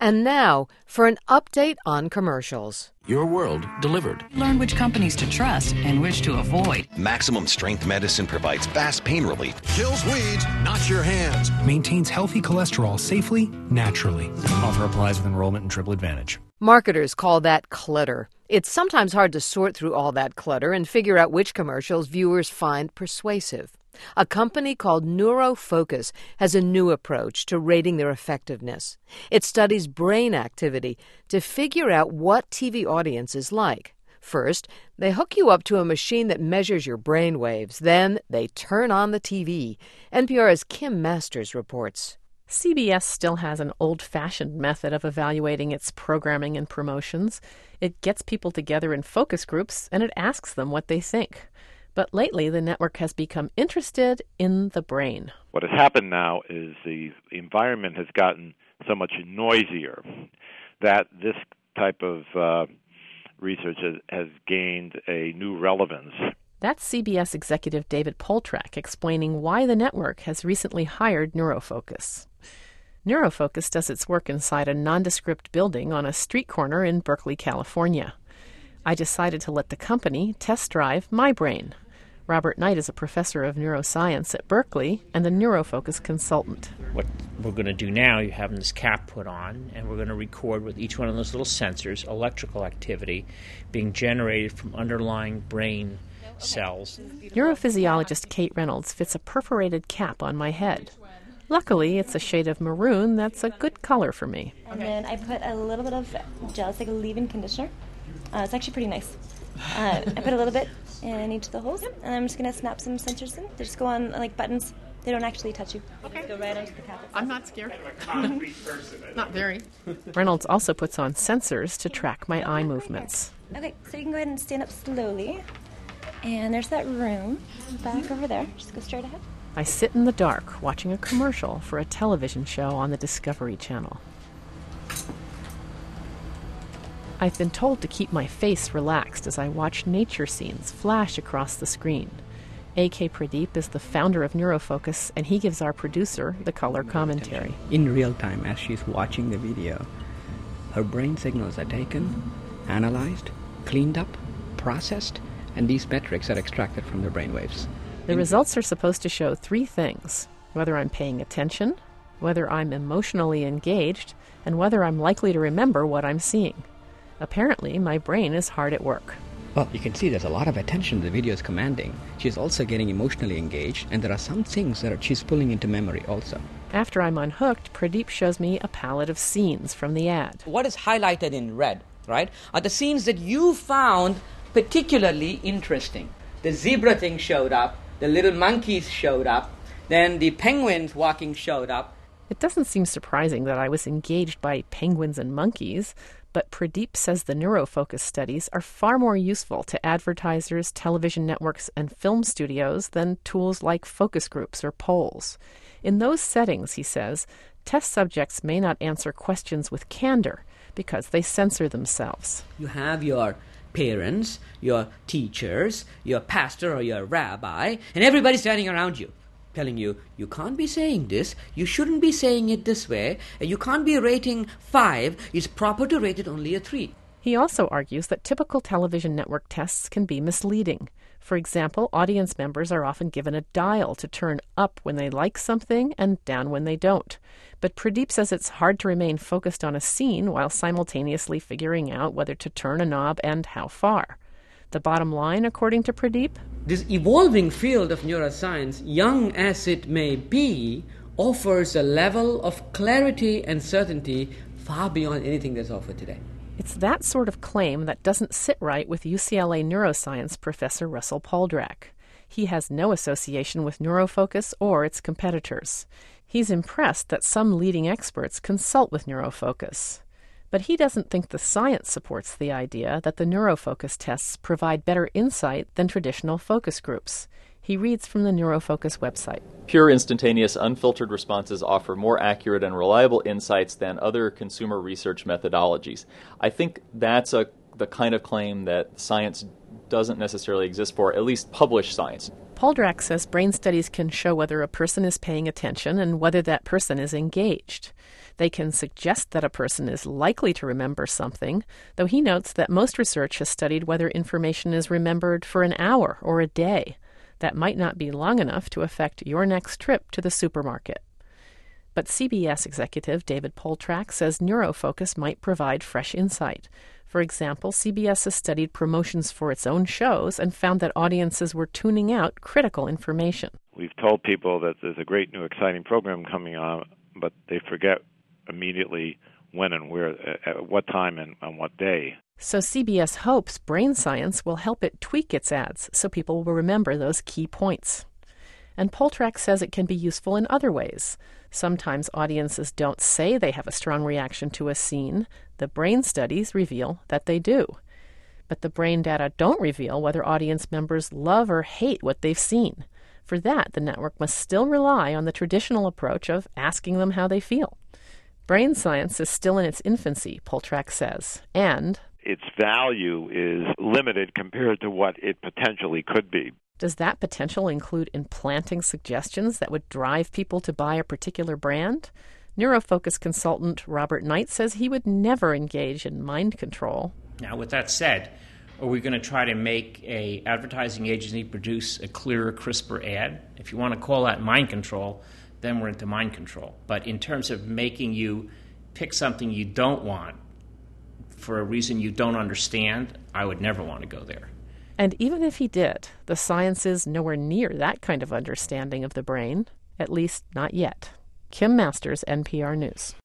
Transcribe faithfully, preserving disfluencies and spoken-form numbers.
And now for an update on commercials. Your world delivered. Learn which companies to trust and which to avoid. Maximum Strength Medicine provides fast pain relief. Kills weeds, not your hands. Maintains healthy cholesterol safely, naturally. Offer applies with enrollment in Triple Advantage. Marketers call that clutter. It's sometimes hard to sort through all that clutter and figure out which commercials viewers find persuasive. A company called NeuroFocus has a new approach to rating their effectiveness. It studies brain activity to figure out what T V audiences like. First, they hook you up to a machine that measures your brain waves. Then they turn on the T V. N P R's Kim Masters reports. C B S still has an old-fashioned method of evaluating its programming and promotions. It gets people together in focus groups, and it asks them what they think. But lately, the network has become interested in the brain. What has happened now is the environment has gotten so much noisier that this type of uh, research has, has gained a new relevance. That's C B S executive David Poltrak explaining why the network has recently hired NeuroFocus. NeuroFocus does its work inside a nondescript building on a street corner in Berkeley, California. I decided to let the company test drive my brain. Robert Knight is a professor of neuroscience at Berkeley and a NeuroFocus consultant. What we're going to do now, you're having this cap put on, and we're going to record with each one of those little sensors electrical activity being generated from underlying brain cells. Neurophysiologist Kate Reynolds fits a perforated cap on my head. Luckily, it's a shade of maroon that's a good color for me. And then I put a little bit of gel, it's like a leave-in conditioner. Uh, it's actually pretty nice. Uh, I put a little bit in each of the holes, and I'm just going to snap some sensors in. They just go on like buttons. They don't actually touch you. Okay. Go right onto the cap. I'm not scared. Not very. Reynolds also puts on sensors to track my eye movements. Okay, so you can go ahead and stand up slowly. And there's that room back over there. Just go straight ahead. I sit in the dark watching a commercial for a television show on the Discovery Channel. I've been told to keep my face relaxed as I watch nature scenes flash across the screen. A K Pradeep is the founder of NeuroFocus, and he gives our producer the color commentary. In real time, as she's watching the video, her brain signals are taken, analyzed, cleaned up, processed, and these metrics are extracted from the brainwaves. The results are supposed to show three things: whether I'm paying attention, whether I'm emotionally engaged, and whether I'm likely to remember what I'm seeing. Apparently, my brain is hard at work. Well, you can see there's a lot of attention the video is commanding. She's also getting emotionally engaged, and there are some things that she's pulling into memory also. After I'm unhooked, Pradeep shows me a palette of scenes from the ad. What is highlighted in red, right, are the scenes that you found particularly interesting. The zebra thing showed up, the little monkeys showed up, then the penguins walking showed up. It doesn't seem surprising that I was engaged by penguins and monkeys, but Pradeep says the NeuroFocus studies are far more useful to advertisers, television networks, and film studios than tools like focus groups or polls. In those settings, he says, test subjects may not answer questions with candor because they censor themselves. You have your parents, your teachers, your pastor or your rabbi, and everybody standing around you, telling you, you can't be saying this, you shouldn't be saying it this way, and you can't be rating five, it's proper to rate it only a three. He also argues that typical television network tests can be misleading. For example, audience members are often given a dial to turn up when they like something and down when they don't. But Pradeep says it's hard to remain focused on a scene while simultaneously figuring out whether to turn a knob and how far. The bottom line, according to Pradeep? This evolving field of neuroscience, young as it may be, offers a level of clarity and certainty far beyond anything that's offered today. It's that sort of claim that doesn't sit right with U C L A neuroscience professor Russell Poltrak. He has no association with NeuroFocus or its competitors. He's impressed that some leading experts consult with NeuroFocus. But he doesn't think the science supports the idea that the NeuroFocus tests provide better insight than traditional focus groups. He reads from the NeuroFocus website. Pure, instantaneous, unfiltered responses offer more accurate and reliable insights than other consumer research methodologies. I think that's a, the kind of claim that science doesn't necessarily exist for, at least published science. Poltrak says brain studies can show whether a person is paying attention and whether that person is engaged. They can suggest that a person is likely to remember something, though he notes that most research has studied whether information is remembered for an hour or a day. That might not be long enough to affect your next trip to the supermarket. But C B S executive David Poltrack says NeuroFocus might provide fresh insight. For example, C B S has studied promotions for its own shows and found that audiences were tuning out critical information. We've told people that there's a great new exciting program coming on, but they forget immediately when and where, at what time and on what day. So C B S hopes brain science will help it tweak its ads so people will remember those key points. And Poltrack says it can be useful in other ways. Sometimes audiences don't say they have a strong reaction to a scene. The brain studies reveal that they do. But the brain data don't reveal whether audience members love or hate what they've seen. For that, the network must still rely on the traditional approach of asking them how they feel. Brain science is still in its infancy, Poltrack says, and its value is limited compared to what it potentially could be. Does that potential include implanting suggestions that would drive people to buy a particular brand? NeuroFocus consultant Robert Knight says he would never engage in mind control. Now, with that said, are we going to try to make a advertising agency produce a clearer, crisper ad? If you want to call that mind control, then we're into mind control. But in terms of making you pick something you don't want for a reason you don't understand, I would never want to go there. And even if he did, the science is nowhere near that kind of understanding of the brain, at least not yet. Kim Masters, N P R News.